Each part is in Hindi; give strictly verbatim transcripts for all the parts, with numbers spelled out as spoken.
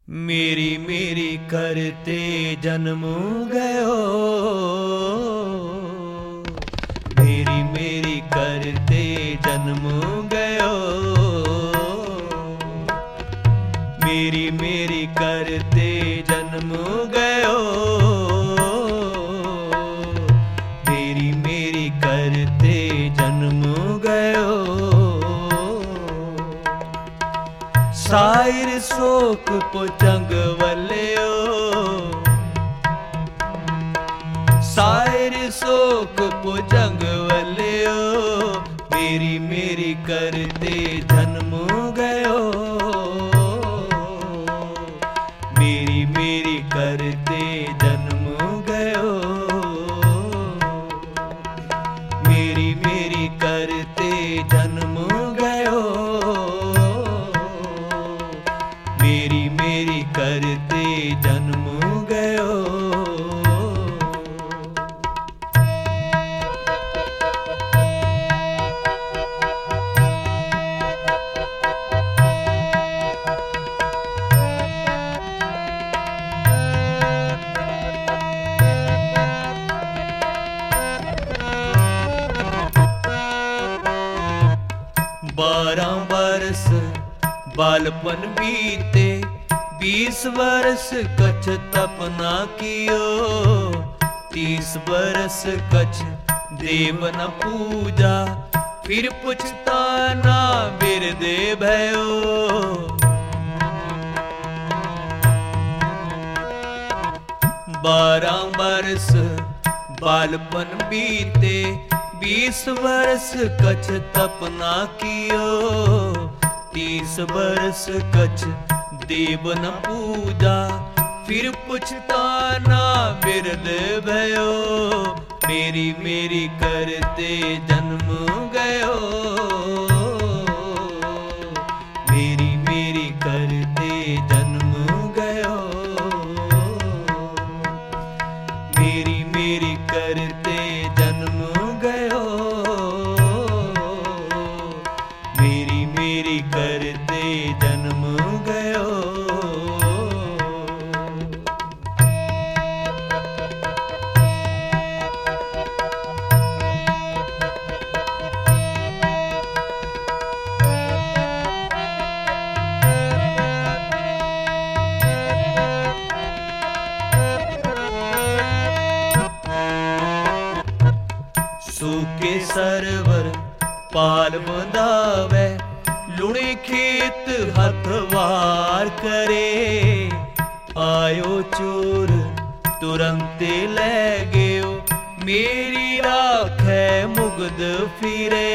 मेरी मेरी करते जन्म गयो, मेरी मेरी करते जन्म गयो, मेरी मेरी करते जन्म गयो, मेरी मेरी करते जन्म गयो। सायर शोक पुचंग वल्यो, सायर शोक पुचंग वल्यो, मेरी मेरी करते जन्म गयो, मेरी मेरी करते जन्म गयो, मेरी मेरी करते जन्म गयो, मेरी मेरी करते जन्म गयो। बारह बरस बालपन बीते, बीस बरस कछ तपना कियो, तीस बरस कछ देव न पूजा, फिर पुछताना बिरदे भयो। बारह बरस बालपन बीते, बीस बरस कछ तपना कियो, तीस बरस कछ देव न पूजा, फिर पुछताना बिरद भयो। मेरी मेरी करते जन्म गयो, मेरी मेरी करते जन्म गयो, मेरी मेरी करते जन्म गयो, मेरी मेरी करते जन्म गयो। सूके सरवर पाल बंधावे, लुणे खेत हथवार करे, आयो चोर तुरंते ले गयो, मेरी राखे मुग्ध फिरे।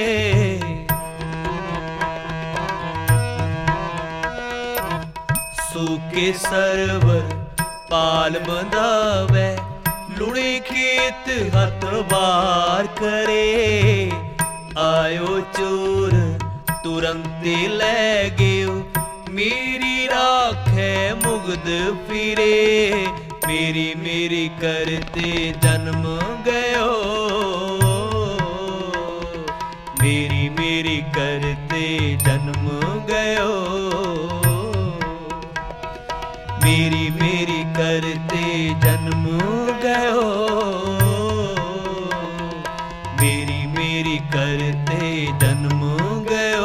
सूके सरवर पाल बंधावे, लुणे खेत हथवार करे, आयो चोर तुरंते ले गयो, मेरी राखे मुग्ध फिरे। मेरी मेरी करते जन्म गयो, मेरी मेरी करते जन्म गयो, मेरी मेरी करते जन्म गयो, मेरी मेरी करते जन्म गयो।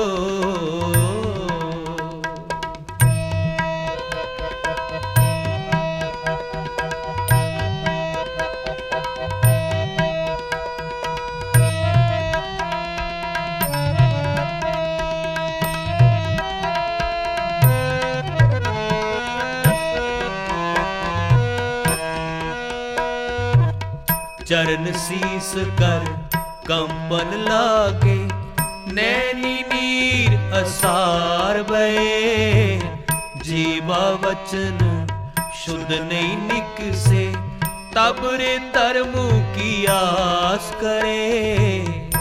चरण शीस कर कंपन लागे, नैनी नीर असार बहे, जीवा वचन शुद्ध नहीं निकसे, तब रे धर्म की आस करे।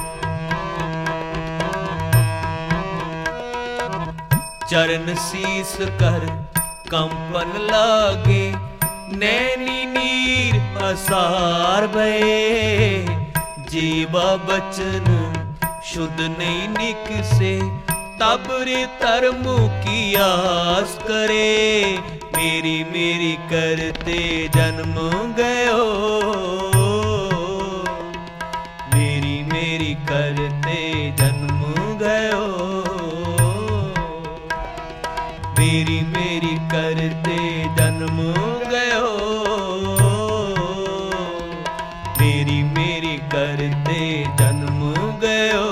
चरण शीस कर कंपन लागे, नैनी नीर असार बहे, जीवा बचन शुद्ध नहीं निकसे, तब रे धर्म की आस करे। मेरी मेरी करते जन्म गयो, मेरी मेरी करते जन्म गयो, मेरी मेरी करते जन्म गयो, मेरी मेरी करते जन्म गयो।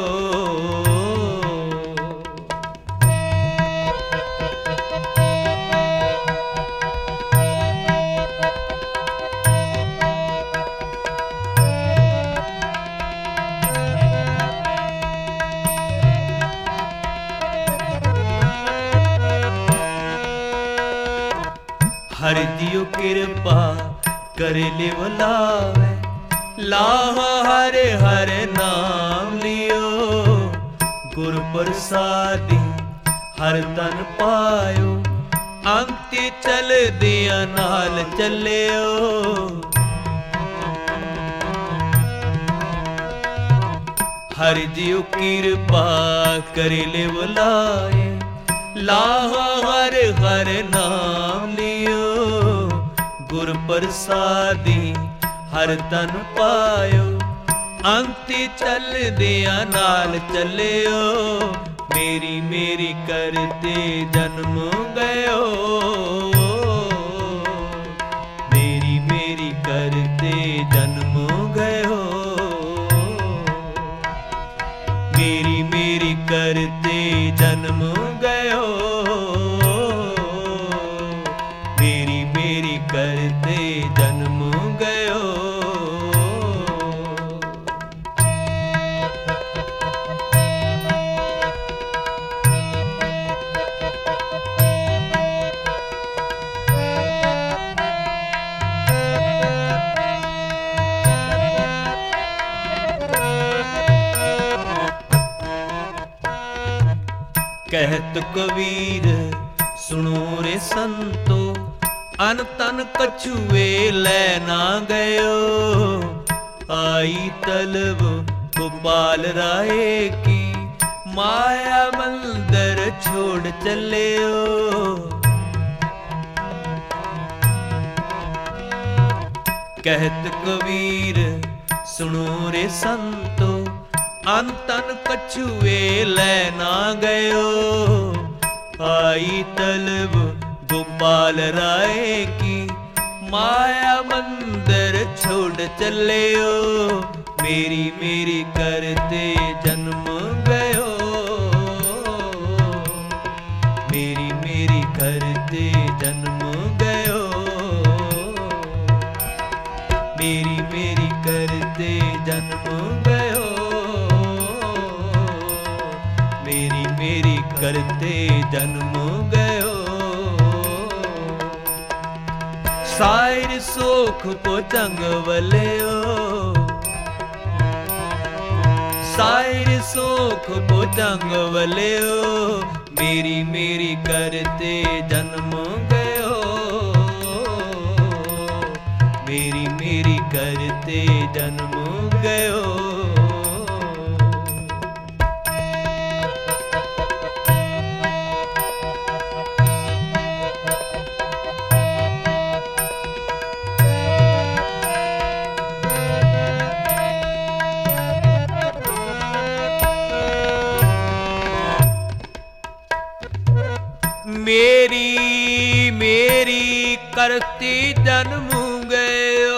हर जियो कृपा कर ले बुलावे, लाह हर हर नाम लियो, गुर प्रसादी हर तन पायो, अंति चल दिया नाल चलियो। हर जियो कृपा कर ले बुलाए, लाह हर हर नाम लियो, गुर प्रसादी हर तन पायो, अंति चल दिया नाल चलियो। मेरी मेरी करते जन्म गयो, मेरी मेरी करते जन्म गयो, मेरी मेरी करते जन्म गयो, मेरी मेरी करते जन्म गयो। कहत कबीर सुनो रे संतो, अन तन कछुए ले ना गयो, आई तलब गोपाल राय की, माया मंदिर छोड़ चलियो। कहत कबीर सुनो रे संतो, अंतन कछुए ले ना गयो, आई तलब गोपाल राय की, माया मंदिर छोड़ चलियो। मेरी मेरी करते जन्म गयो, मेरी मेरी करते जन्म गयो, मेरी मेरी करते जन्म गयो, मेरी मेरी करते जन्म गयो। सायर सोख पोचंग वलियो, सायर सोख पोचंग वलियो, मेरी मेरी करते जन्म गयो, मेरी मेरी करते जन्म गयो। मेरी मेरी करती जन्म गयो,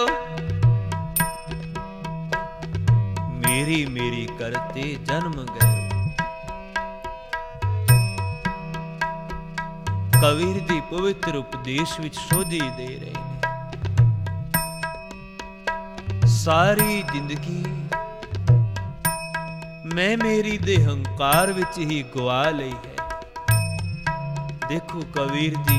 मेरी मेरी करते जन्म गयो। कबीर जी पवित्र उपदेश विच सोझी दे रहे हैं। सारी जिंदगी मैं मेरी दे हंकार विच ही गवा लई है। देखो कबीर जी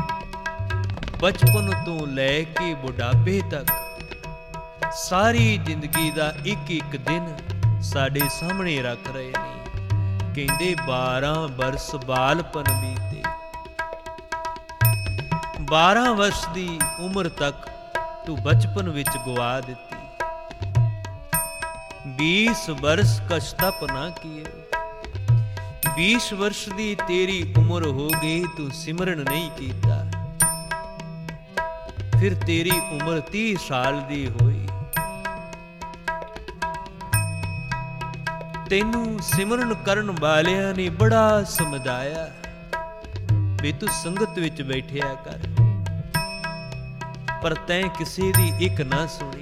बचपन तो लैके बुढ़ापे तक सारी जिंदगी दा एक एक दिन साडे सामने रख रहे ने। कहंदे बारह वर्ष बालपन बीते, बारह वर्ष दी उम्र तक तू बचपन विच गवा दिती, बीस वर्ष कष्टप ना किए, बीस वर्ष दी तेरी उम्र हो गई तू सिमरन नहीं कीता। ਫਿਰ ਤੇਰੀ ਉਮਰ ਤੀਹ ਸਾਲ ਦੀ ਹੋਈ। ਤੈਨੂੰ ਸਿਮਰਨ ਕਰਨ ਵਾਲਿਆਂ ਨੇ ਬੜਾ ਸਮਝਾਇਆ ਵੀ ਤੂੰ ਸੰਗਤ ਵਿੱਚ ਬੈਠਿਆ ਕਰ, ਪਰ ਤੈਂ ਕਿਸੇ ਦੀ ਇੱਕ ਨਾ ਸੁਣੀ।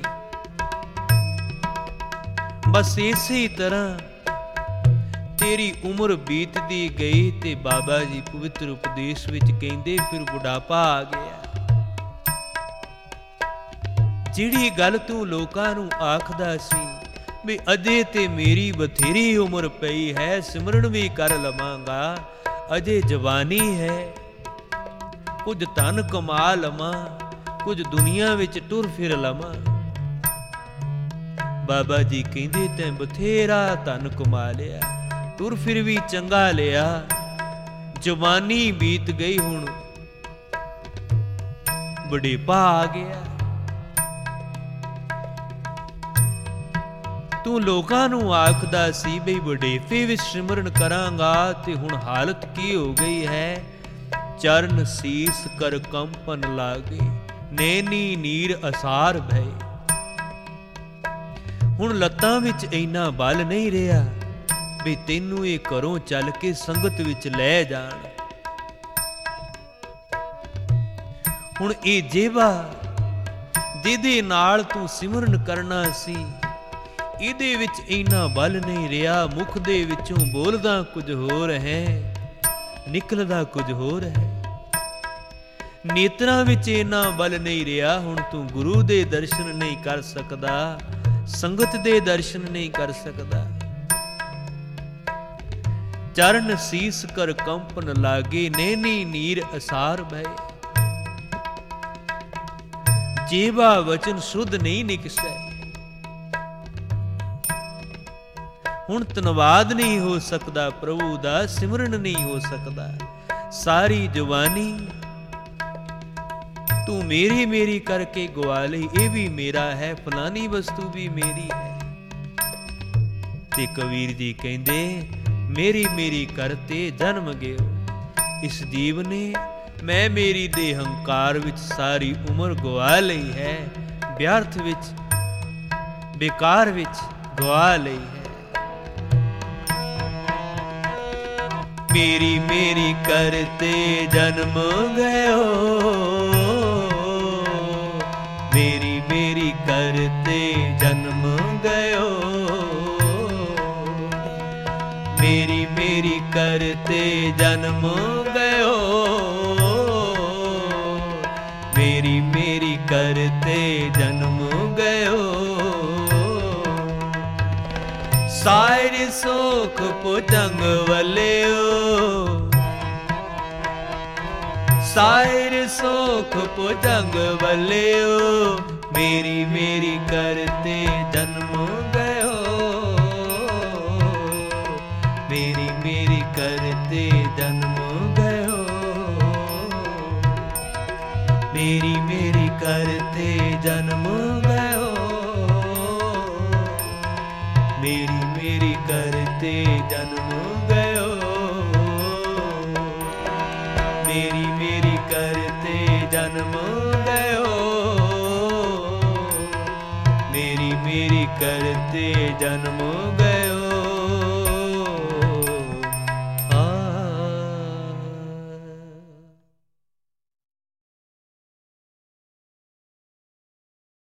ਬਸ ਇਸੇ ਤਰ੍ਹਾਂ ਤੇਰੀ ਉਮਰ ਬੀਤਦੀ ਗਈ ਤੇ ਬਾਬਾ ਜੀ ਪਵਿੱਤਰ ਉਪਦੇਸ਼ ਵਿੱਚ ਕਹਿੰਦੇ ਫਿਰ ਬੁਢਾਪਾ ਆ ਗਿਆ। ਜਿਹੜੀ ਗੱਲ ਤੂੰ ਲੋਕਾਂ ਨੂੰ ਆਖਦਾ ਸੀ ਵੀ ਅਜੇ ਤੇ ਮੇਰੀ ਬਥੇਰੀ ਉਮਰ ਪਈ ਹੈ, ਸਿਮਰਨ ਵੀ ਕਰ ਲਵਾਂਗਾ, ਅਜੇ ਜਵਾਨੀ ਹੈ, ਕੁਝ ਧਨ ਕਮਾ ਲਵਾਂ, ਕੁਝ ਦੁਨੀਆ ਵਿੱਚ ਟੁਰ ਫਿਰ ਲਵਾਂ। ਬਾਬਾ ਜੀ ਕਹਿੰਦੇ ਤੈਂ ਬਥੇਰਾ ਧਨ ਕਮਾ ਲਿਆ, ਟੁਰ ਫਿਰ ਵੀ ਚੰਗਾ ਲਿਆ, ਜਵਾਨੀ ਬੀਤ ਗਈ, ਹੁਣ ਬੁਢੇਪਾ ਆ ਗਿਆ। ਤੂੰ ਲੋਕਾਂ ਨੂੰ ਆਖਦਾ ਸੀ ਬਈ ਬੁਢੇਪੇ ਵਿੱਚ ਸਿਮਰਨ ਕਰਾਂਗਾ, ਤੇ ਹੁਣ ਹਾਲਤ ਕੀ ਹੋ ਗਈ ਹੈ। ਚਰਨ ਸੀਸ ਕਰ ਕੰਪਨ ਲਾਗੇ, ਨੈਣੀ ਨੀਰ ਅਸਾਰ ਭਏ। ਹੁਣ ਲੱਤਾਂ ਵਿੱਚ ਇੰਨਾ ਬਲ ਨਹੀਂ ਰਿਹਾ ਵੀ ਤੈਨੂੰ ਇਹ ਘਰੋਂ ਚੱਲ ਕੇ ਸੰਗਤ ਵਿੱਚ ਲੈ ਜਾਣ। ਹੁਣ ਇਹ ਜੇਵਾ ਜਿਹਦੇ ਨਾਲ ਤੂੰ ਸਿਮਰਨ ਕਰਨਾ ਸੀ, ਇਹਦੇ ਵਿੱਚ ਇੰਨਾ ਬਲ ਨਹੀਂ ਰਿਹਾ। ਮੁਖ ਦੇ ਵਿੱਚੋਂ ਬੋਲਦਾ ਕੁਝ ਹੋਰ ਹੈ, ਨਿਕਲਦਾ ਕੁਝ ਹੋਰ ਹੈ। ਨੇਤਰਾਂ ਵਿੱਚ ਇੰਨਾ ਬਲ ਨਹੀਂ ਰਿਹਾ। ਹੁਣ ਤੂੰ ਗੁਰੂ ਦੇ ਦਰਸ਼ਨ ਨਹੀਂ ਕਰ ਸਕਦਾ, ਸੰਗਤ ਦੇ ਦਰਸ਼ਨ ਨਹੀਂ ਕਰ ਸਕਦਾ। ਚਰਨ ਸੀਸ ਕਰ ਕੰਪਨ ਲਾਗੇ, ਨੈਣੀ ਨੀਰ ਅਸਾਰ ਭਏ। ਜੀਵਾ ਵਚਨ ਸੁਧ ਨਹੀਂ ਨਿਕਸੈ। ਹੁਣ ਧੰਨਵਾਦ ਨਹੀਂ ਹੋ ਸਕਦਾ ਪ੍ਰਭੂ ਦਾ, ਸਿਮਰਨ ਨਹੀਂ ਹੋ ਸਕਦਾ। ਸਾਰੀ ਜਵਾਨੀ ਤੂੰ ਮੇਰੀ ਮੇਰੀ ਕਰਕੇ ਗਵਾ ਲਈ, ਇਹ ਵੀ ਮੇਰਾ ਹੈ, ਫਲਾਨੀ ਵਸਤੂ ਵੀ ਮੇਰੀ ਹੈ। ਤੇ ਕਬੀਰ ਜੀ ਕਹਿੰਦੇ ਮੇਰੀ ਮੇਰੀ ਕਰਤੇ ਜਨਮ ਗਿਓ। ਇਸ ਜੀਵ ਨੇ ਮੈਂ ਮੇਰੀ ਦੇ ਹੰਕਾਰ ਵਿੱਚ ਸਾਰੀ ਉਮਰ ਗਵਾ ਲਈ ਹੈ, ਵਿਅਰਥ ਵਿੱਚ, ਬੇਕਾਰ ਵਿੱਚ ਗਵਾ ਲਈ ਹੈ। ਮੇਰੀ ਮੇਰੀ ਕਰਤੇ ਜਨਮ ਗਇਓ, ਮੇਰੀ ਮੇਰੀ ਕਰਤੇ ਜਨਮ ਗਇਓ, ਮੇਰੀ ਮੇਰੀ ਕਰਤੇ ਜਨਮ ਗਇਓ, ਮੇਰੀ ਮੇਰੀ ਕਰਤੇ ਜਨਮ ਗਇਓ। ਸਾਇਰ ਸੁਖ ਪੁਜੰਗ ਵਲਿਓ, ਸਾਇਰ ਸੁਖ ਪੁਜੰਗ ਵਲਿਓ, ਮੇਰੀ ਮੇਰੀ ਕਰਤੇ ਜਨਮ ਗਇਓ, ਮੇਰੀ ਮੇਰੀ ਕਰਤੇ ਜਨਮ ਗਇਓ, ਮੇਰੀ ਮੇਰੀ ਕਰਤੇ ਜਨਮ ਗਇਓ, ਮੇਰੀ ਮੇਰੀ ਕਰਤੇ ਜਨਮ ਗਇਓ, ਮੇਰੀ ਮੇਰੀ ਕਰਤੇ ਜਨਮ ਗਇਓ, ਮੇਰੀ ਮੇਰੀ ਕਰਤੇ ਜਨਮ